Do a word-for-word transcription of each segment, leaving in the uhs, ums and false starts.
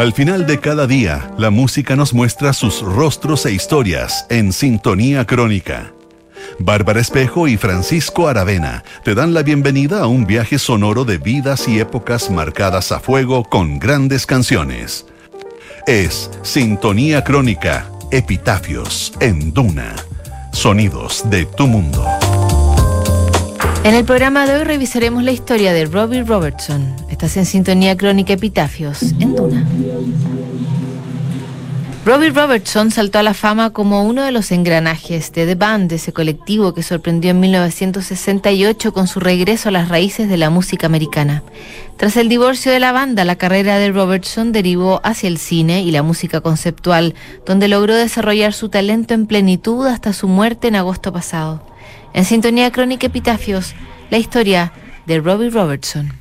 Al final de cada día, la música nos muestra sus rostros e historias en Sintonía Crónica. Bárbara Espejo y Francisco Aravena te dan la bienvenida a un viaje sonoro de vidas y épocas marcadas a fuego con grandes canciones. Es Sintonía Crónica, Epitafios en Duna. Sonidos de tu mundo. En el programa de hoy revisaremos la historia de Robbie Robertson. Estás en Sintonía Crónica, Epitafios en Duna. Robbie Robertson saltó a la fama como uno de los engranajes de The Band, ese colectivo que sorprendió en mil novecientos sesenta y ocho con su regreso a las raíces de la música americana. Tras el divorcio de la banda, la carrera de Robertson derivó hacia el cine y la música conceptual, donde logró desarrollar su talento en plenitud hasta su muerte en agosto pasado. En Sintonía Crónica, Epitafios, la historia de Robbie Robertson.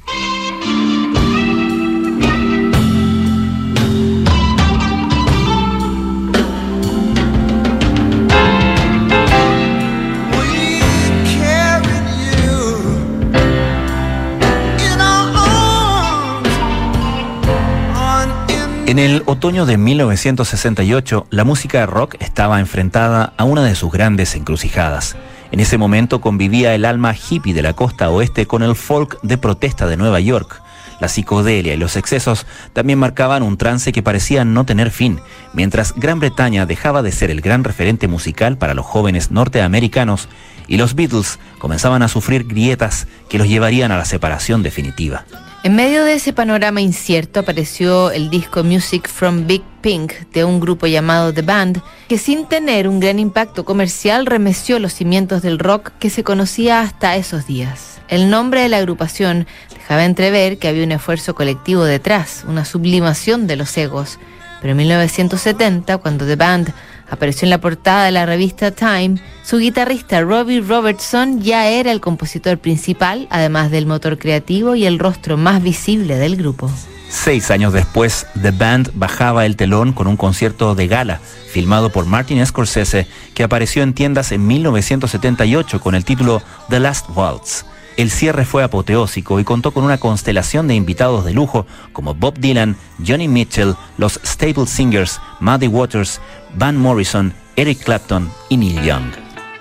En el otoño de mil novecientos sesenta y ocho, la música rock estaba enfrentada a una de sus grandes encrucijadas. En ese momento convivía el alma hippie de la costa oeste con el folk de protesta de Nueva York. La psicodelia y los excesos también marcaban un trance que parecía no tener fin, mientras Gran Bretaña dejaba de ser el gran referente musical para los jóvenes norteamericanos y los Beatles comenzaban a sufrir grietas que los llevarían a la separación definitiva. En medio de ese panorama incierto apareció el disco Music from Big Pink de un grupo llamado The Band, que sin tener un gran impacto comercial remeció los cimientos del rock que se conocía hasta esos días. El nombre de la agrupación dejaba entrever que había un esfuerzo colectivo detrás, una sublimación de los egos. Pero en mil novecientos setenta, cuando The Band apareció en la portada de la revista Time, su guitarrista Robbie Robertson ya era el compositor principal, además del motor creativo y el rostro más visible del grupo. Seis años después, The Band bajaba el telón con un concierto de gala, filmado por Martin Scorsese, que apareció en tiendas en mil novecientos setenta y ocho con el título The Last Waltz. El cierre fue apoteósico y contó con una constelación de invitados de lujo como Bob Dylan, Joni Mitchell, los Staple Singers, Muddy Waters, Van Morrison, Eric Clapton y Neil Young.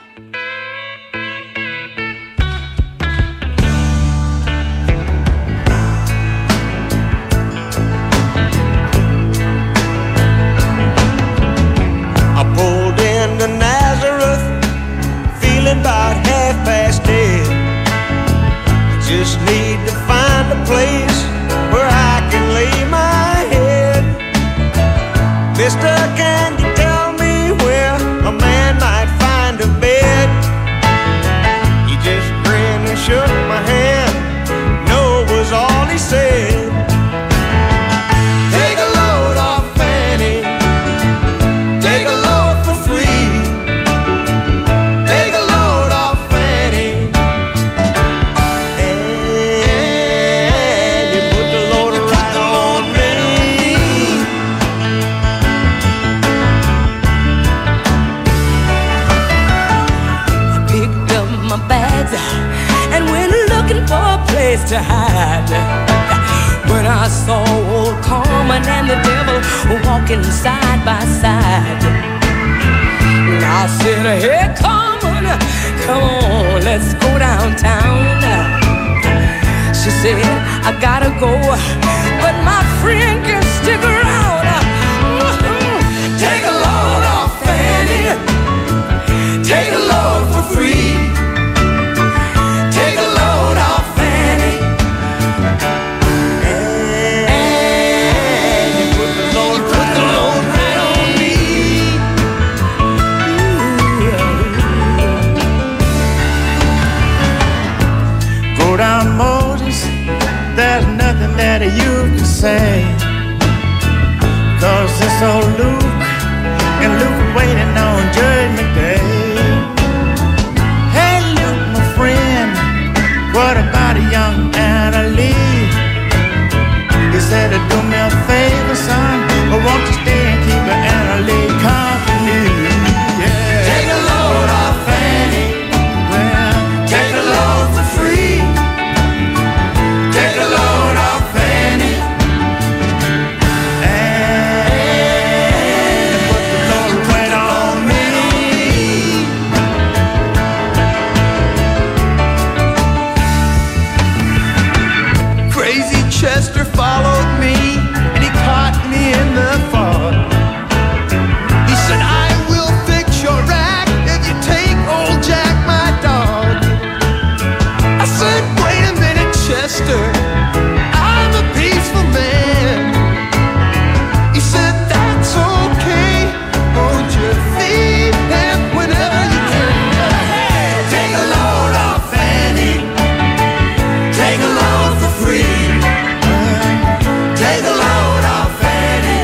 I pulled into Nazareth, feeling about half past dead. Just need to find a place where I can lay my head. Mister, can you tell me where a man might find a bed? He just grinned and shook my hand. No was all he said. Take a load off Fanny. Take a load for free. Take a load off Fanny. To hide when I saw old Carmen and the devil walking side by side. And I said, hey Carmen, come on, let's go downtown. She said, I gotta go, but my friend can stick around. Take a load off Fanny, take a load for free. That you can say, 'cause it's old Luke and Luke waiting on Judgment Day. Hey Luke, my friend, what about a young Anna Lee? He said, do me a favor, son, or won't you stay and keep Anna Lee company? Yeah. Take a load off Fanny. Well, take a load for free. Take a load off Fanny. And Chester followed me, and he caught me in the fog. He said, I will fix your act if you take old Jack, my dog. I said, wait a minute, Chester, I'm a peaceful man. He said, that's okay, hold your feet and whenever you can. Take a load off Fanny, take a load for free. Take a load off Fanny,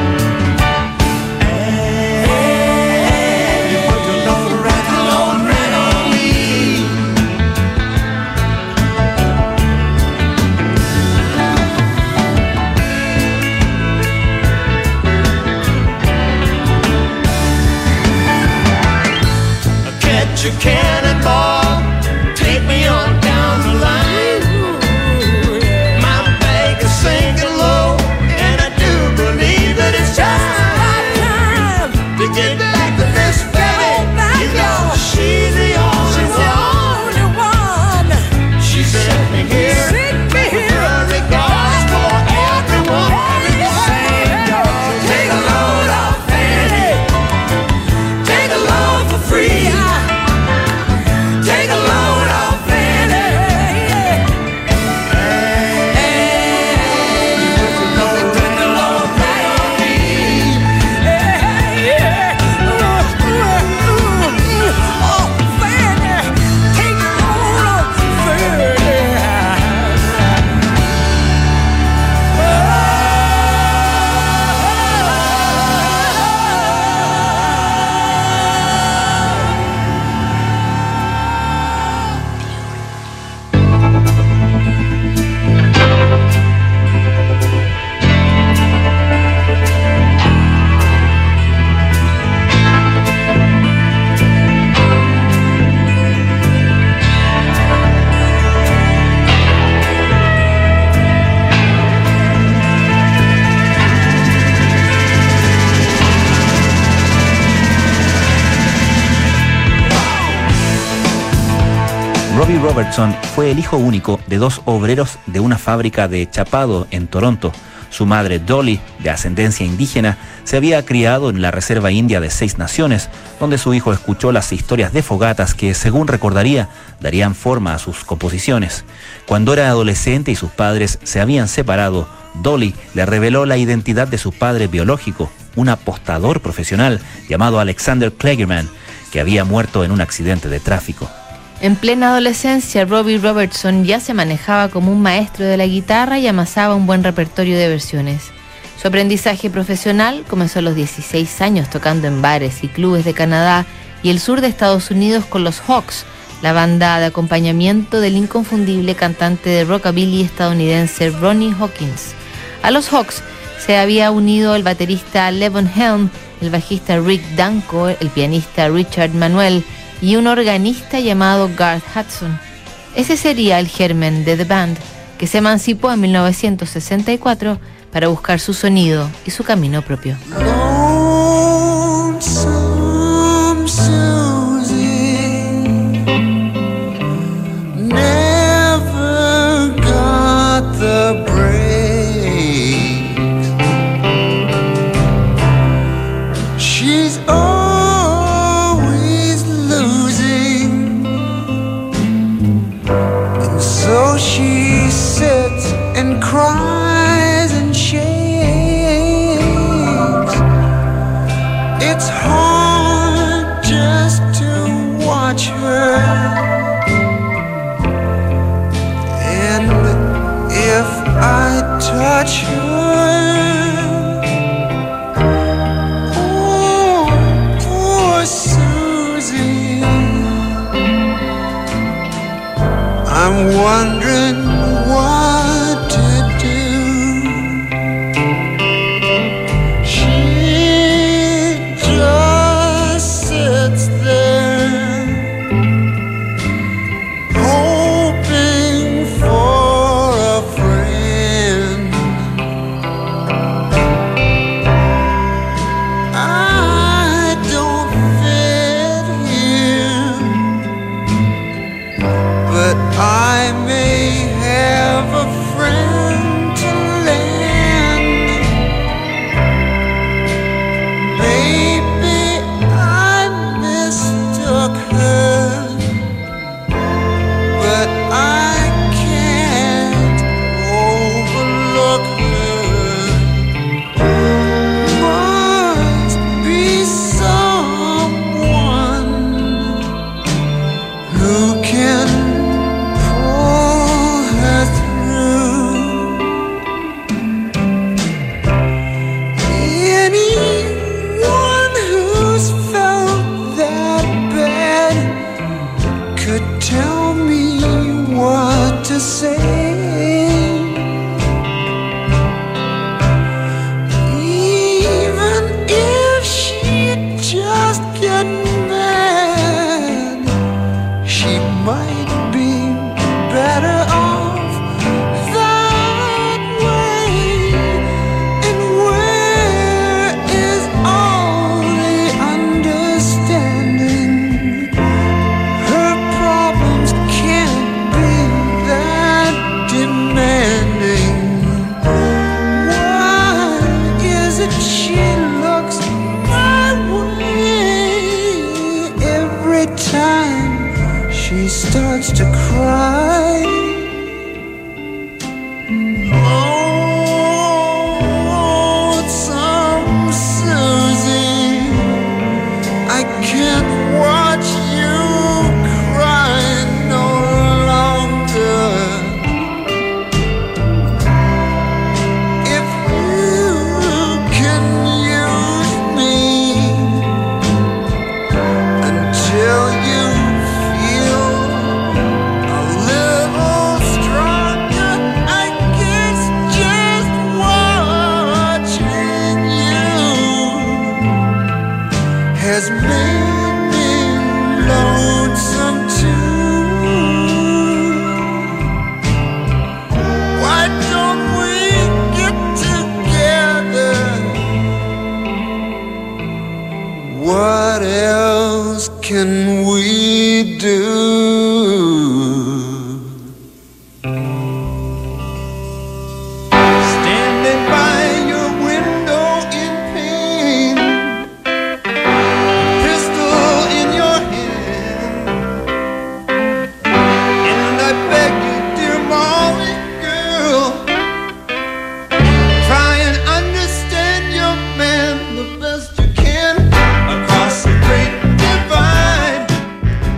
and you put your load right, load right on me. Catch a cannonball, take me on down the line. My bag is sinking low, and I do believe that it's just the right time to get back to Miss Fanny. You know she's the only one. She sent me here with her regards for everyone. Take a load off Fanny, take a load for free. Take a load off Fanny. Robbie Robertson fue el hijo único de dos obreros de una fábrica de chapado en Toronto. Su madre, Dolly, de ascendencia indígena, se había criado en la reserva india de Seis Naciones, donde su hijo escuchó las historias de fogatas que, según recordaría, darían forma a sus composiciones. Cuando era adolescente y sus padres se habían separado, Dolly le reveló la identidad de su padre biológico, un apostador profesional llamado Alexander Kligerman, que había muerto en un accidente de tráfico. En plena adolescencia, Robbie Robertson ya se manejaba como un maestro de la guitarra y amasaba un buen repertorio de versiones. Su aprendizaje profesional comenzó a los dieciséis años tocando en bares y clubes de Canadá y el sur de Estados Unidos con los Hawks, la banda de acompañamiento del inconfundible cantante de rockabilly estadounidense Ronnie Hawkins. A los Hawks se había unido el baterista Levon Helm, el bajista Rick Danko, el pianista Richard Manuel y un organista llamado Garth Hudson. Ese sería el germen de The Band, que se emancipó en mil novecientos sesenta y cuatro para buscar su sonido y su camino propio. Lonesome Susie never got the break. She's always losing, and so she sits and cries and shakes. It's hard just to watch her, and if I touch her, oh, poor Susie, I'm wondering what to do. She just sits there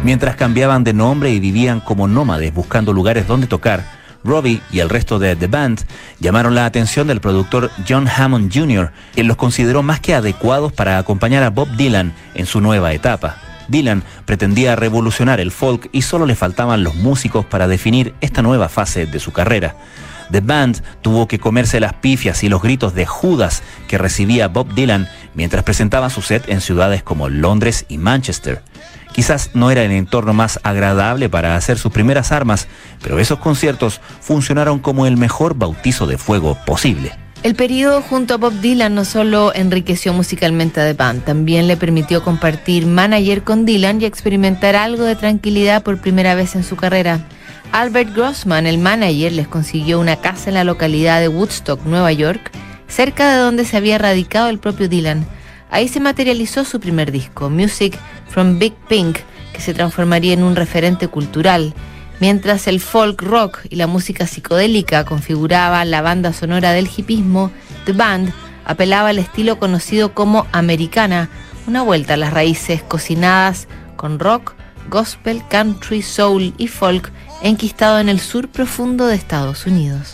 Mientras cambiaban de nombre y vivían como nómades buscando lugares donde tocar, Robbie y el resto de The Band llamaron la atención del productor John Hammond junior, quien los consideró más que adecuados para acompañar a Bob Dylan en su nueva etapa. Dylan pretendía revolucionar el folk y solo le faltaban los músicos para definir esta nueva fase de su carrera. The Band tuvo que comerse las pifias y los gritos de Judas que recibía Bob Dylan mientras presentaba su set en ciudades como Londres y Manchester. Quizás no era el entorno más agradable para hacer sus primeras armas, pero esos conciertos funcionaron como el mejor bautizo de fuego posible. El periodo junto a Bob Dylan no solo enriqueció musicalmente a The Band, también le permitió compartir manager con Dylan y experimentar algo de tranquilidad por primera vez en su carrera. Albert Grossman, el manager, les consiguió una casa en la localidad de Woodstock, Nueva York, cerca de donde se había radicado el propio Dylan. Ahí se materializó su primer disco, Music from Big Pink, que se transformaría en un referente cultural. Mientras el folk rock y la música psicodélica configuraban la banda sonora del hipismo, The Band apelaba al estilo conocido como americana, una vuelta a las raíces cocinadas con rock, gospel, country, soul y folk enquistado en el sur profundo de Estados Unidos.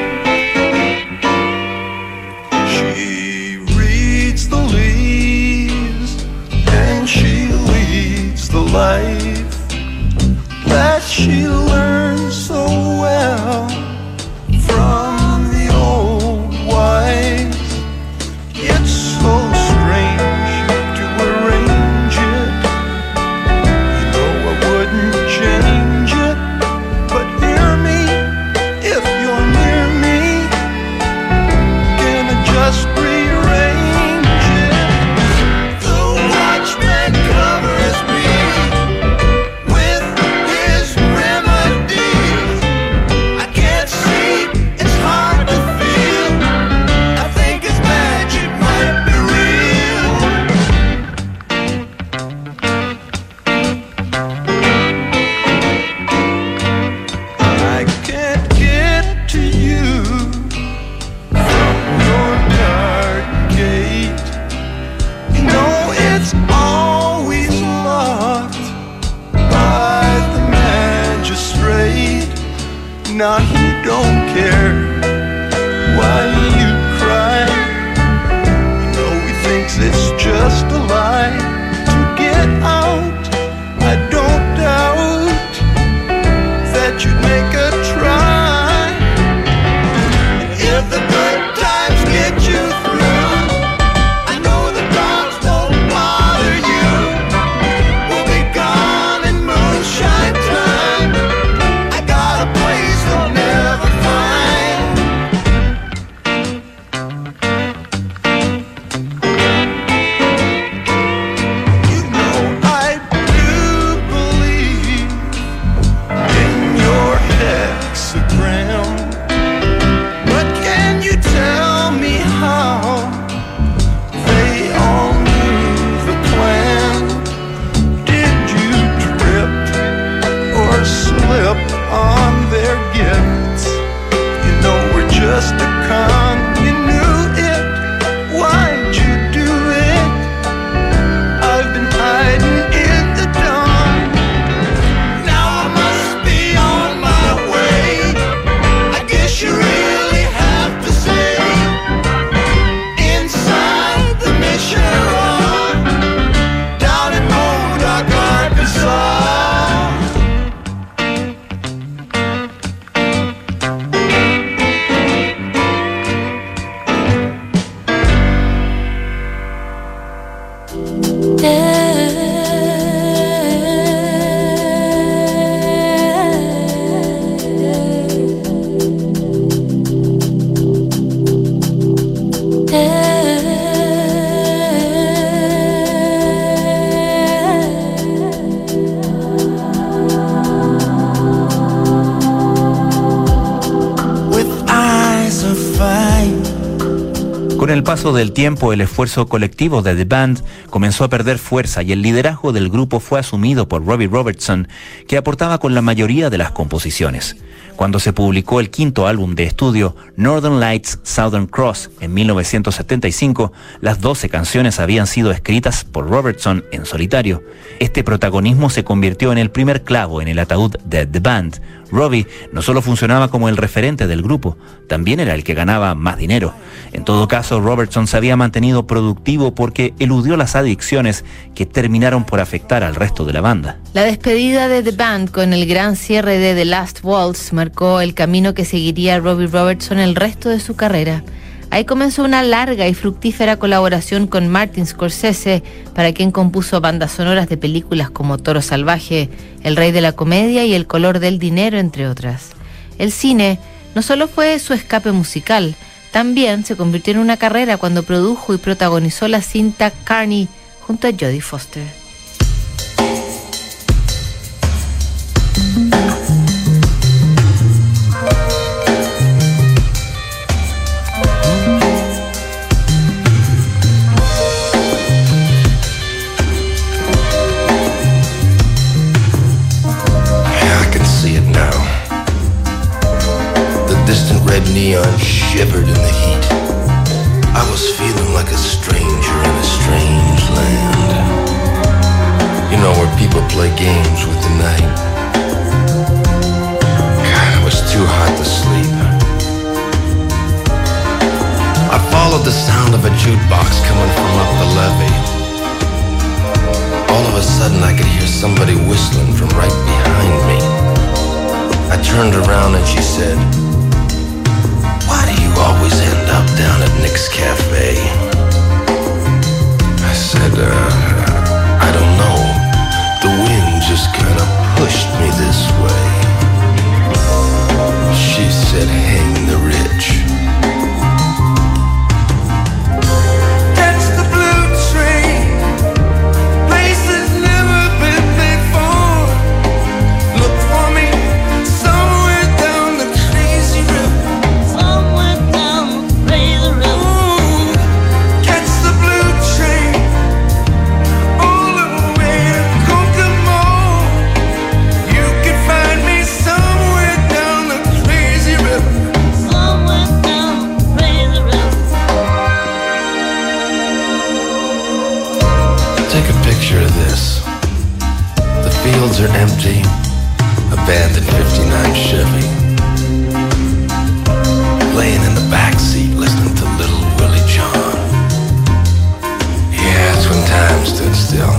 She reads the leaves and she leads the life that she learned so well from the old wise. It's so strange to arrange it. You know I wouldn't change it, but hear me if you're near me. Can I just rearrange it? The watchman covers me with his remedies. I can't see, it's hard to feel. I think his magic might be real. I can't get to you from your dark gate. You know it's always locked by the magistrate. Now he don't care why you cry. You know he thinks it's just a lie to get out. I don't doubt that you'd make a try. And if the good times get you through, I know the dogs won't bother you. We'll be gone in moonshine time. I got a place they'll never find. You know I do believe in your hexagram, but can you tell me how they all knew the plan? Did you trip or slip on their gifts? You know we're just a con. You knew it. Why'd you do it? I've been hiding in the dawn. Now I must be on my way. I guess you really have to say, inside the mission run, down in Modoc, Arkansas. With eyes of fire. Con el paso del tiempo, el esfuerzo colectivo de The Band comenzó a perder fuerza y el liderazgo del grupo fue asumido por Robbie Robertson, que aportaba con la mayoría de las composiciones. Cuando se publicó el quinto álbum de estudio, Northern Lights, Southern Cross, en mil novecientos setenta y cinco, las doce canciones habían sido escritas por Robertson en solitario. Este protagonismo se convirtió en el primer clavo en el ataúd de The Band. Robbie no solo funcionaba como el referente del grupo, también era el que ganaba más dinero. En todo caso, Robertson se había mantenido productivo porque eludió las adicciones que terminaron por afectar al resto de la banda. La despedida de The Band con el gran cierre de The Last Waltz marcó el camino que seguiría Robbie Robertson el resto de su carrera. Ahí comenzó una larga y fructífera colaboración con Martin Scorsese, para quien compuso bandas sonoras de películas como Toro Salvaje, El Rey de la Comedia y El Color del Dinero, entre otras. El cine no solo fue su escape musical, también se convirtió en una carrera cuando produjo y protagonizó la cinta Carney junto a Jodie Foster. Neon shivered in the heat. I was feeling like a stranger in a strange land. You know, where people play games with the night. God, it was too hot to sleep. I followed the sound of a jukebox coming from up the levee. All of a sudden I could hear somebody whistling from right behind me. I turned around and she said, "Why do you always end up down at Nick's Cafe?" I said, uh, I don't know. The wind just kind of pushed me this way. She said, "Hang the rich." Are empty, abandoned fifty-nine Chevy, laying in the backseat listening to Little Willie John. Yeah, that's when time stood still.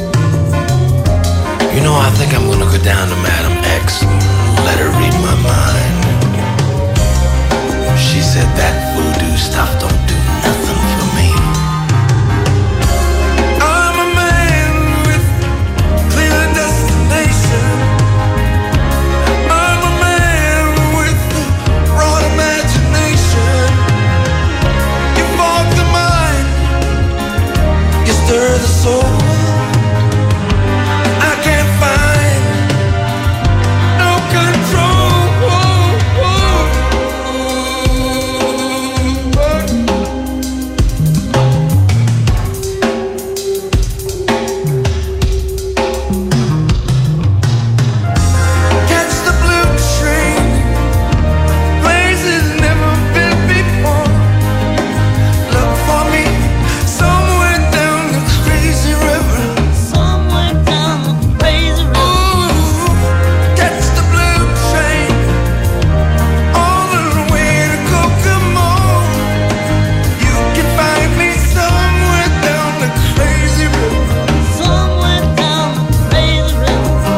You know, I think I'm gonna go down to Madam X and let her read my mind. She said that voodoo stuff don't do nothing for me. Stir the soul. I can't find no control. Catch the blue train, places never been before. Look for me somewhere down the crazy river. Somewhere down the crazy river. Ooh, catch the blue train all the way to Kokomo. You can find me somewhere down the crazy river. Somewhere down the crazy river.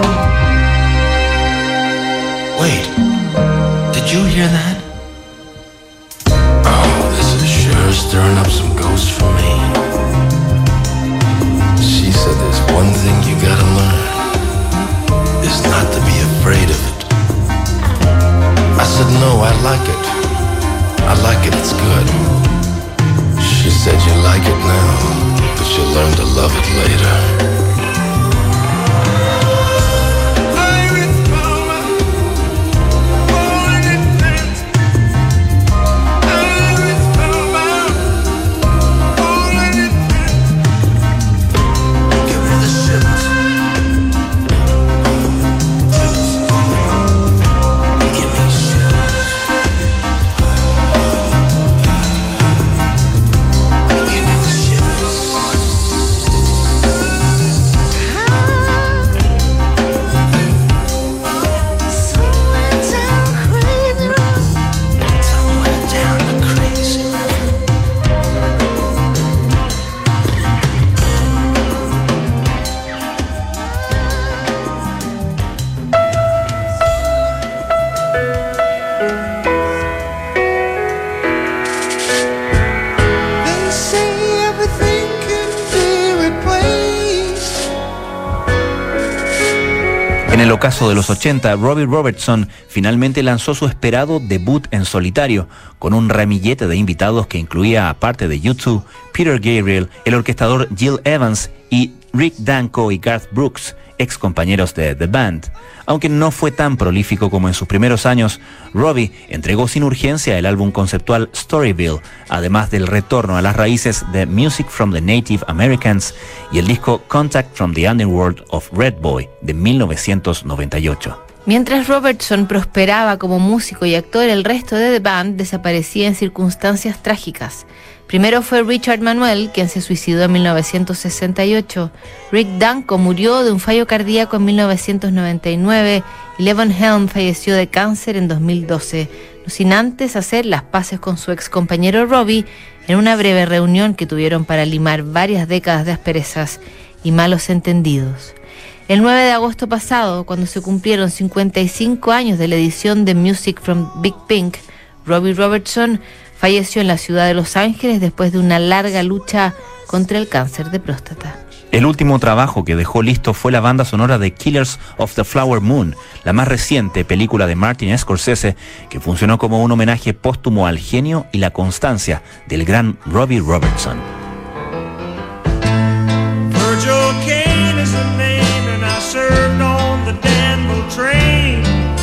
Wait, did you hear that? Oh, this is sure stirring up some ghosts for me. She said there's one thing you gotta learn, is not to be afraid of it. I said, no, I like it. I like it, it's good. She said, you like it now, but you'll learn to love it later. Give me el ocaso de los ochenta, Robbie Robertson finalmente lanzó su esperado debut en solitario, con un ramillete de invitados que incluía, aparte de U dos, Peter Gabriel, el orquestador Gil Evans y Rick Danko y Garth Brooks, ex compañeros de The Band. Aunque no fue tan prolífico como en sus primeros años, Robbie entregó sin urgencia el álbum conceptual Storyville, además del retorno a las raíces de Music from the Native Americans y el disco Contact from the Underworld of Red Boy de mil novecientos noventa y ocho. Mientras Robertson prosperaba como músico y actor, el resto de The Band desaparecía en circunstancias trágicas. Primero fue Richard Manuel, quien se suicidó en mil novecientos sesenta y ocho. Rick Danko murió de un fallo cardíaco en mil novecientos noventa y nueve y Levon Helm falleció de cáncer en dos mil doce, no sin antes hacer las paces con su ex compañero Robbie en una breve reunión que tuvieron para limar varias décadas de asperezas y malos entendidos. El nueve de agosto pasado, cuando se cumplieron cincuenta y cinco años de la edición de Music from Big Pink, Robbie Robertson falleció en la ciudad de Los Ángeles después de una larga lucha contra el cáncer de próstata. El último trabajo que dejó listo fue la banda sonora de Killers of the Flower Moon, la más reciente película de Martin Scorsese, que funcionó como un homenaje póstumo al genio y la constancia del gran Robbie Robertson. Virgil Caine is the name, and I served on the Danville train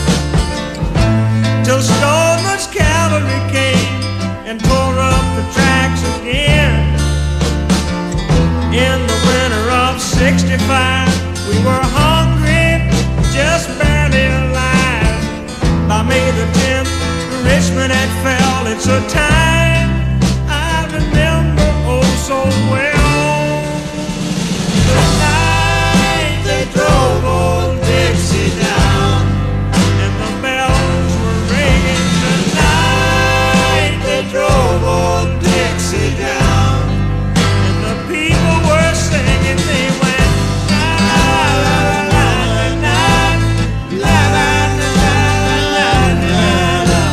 till Stoneman's cavalry came and tore up the tracks again. In the winter of sixty-five, we were hungry, just barely alive. By May the tenth, Richmond had fell. It's a time I remember oh so well. The night they drove old Dixie down, and the bells were ringing. The night they drove old Dixie down, and the people were singing. They went la la la la la la la la la la.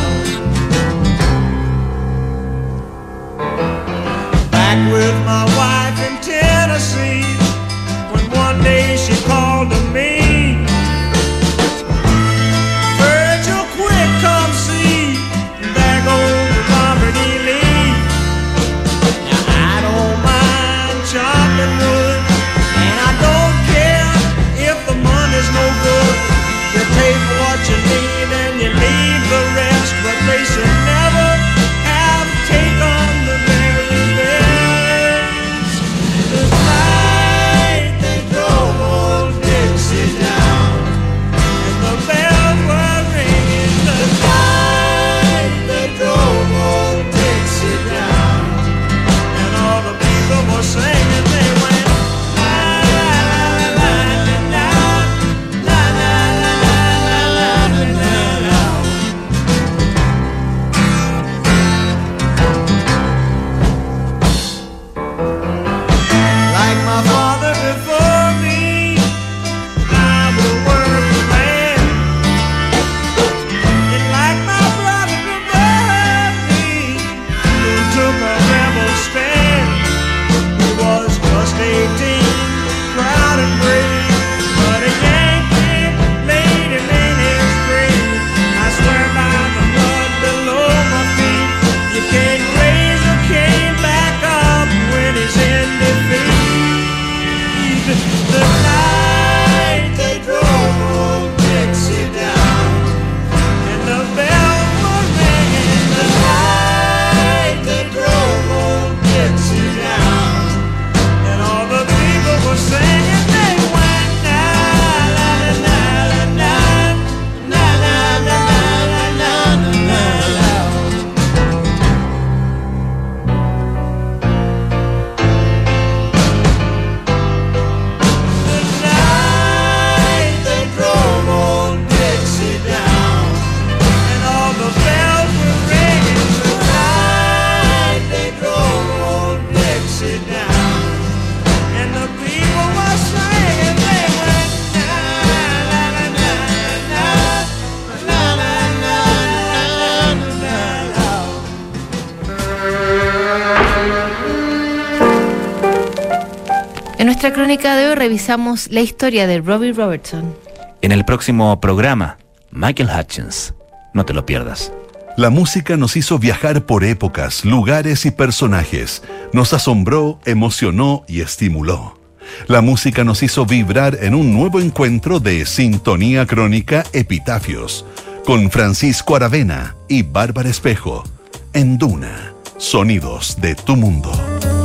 Back with my wife in Tennessee, when one day she called to me, Virgil, quick, come see, there goes Robert E. Lee. Now I don't mind chopping wood, and I don't care if the money's no good. You pay for what you need and you leave the rest, but they should never have taken the very best. The night they drove old Dixie down, and the bells were ringing. The night they drove old Dixie down, and all the people were singing. They went la la la la la la la la la la la. Like my father before me, I will work the land. And like my brother before me, who took a rebel stand. He was just eighteen, proud and brave, but a Yankee laid him in his grave. I swear by the blood below my feet, you can't raise a cane back up when he's in defeat. The night they drove old Dixie down, and the bells were ringing. The night they drove old Dixie down, and all the people were singing. They went la la la la la la la la la la la la. The night they drove old Dixie down, and all the bells were ringing. The night they drove old Dixie down, and the people were singing. They went la la la la la la la la la la. En nuestra crónica de hoy revisamos la historia de Robbie Robertson. En el próximo programa, Michael Hutchence. No te lo pierdas. La música nos hizo viajar por épocas, lugares y personajes. Nos asombró, emocionó y estimuló. La música nos hizo vibrar en un nuevo encuentro de Sintonía Crónica Epitafios, con Francisco Aravena y Bárbara Espejo, en Duna, sonidos de tu mundo.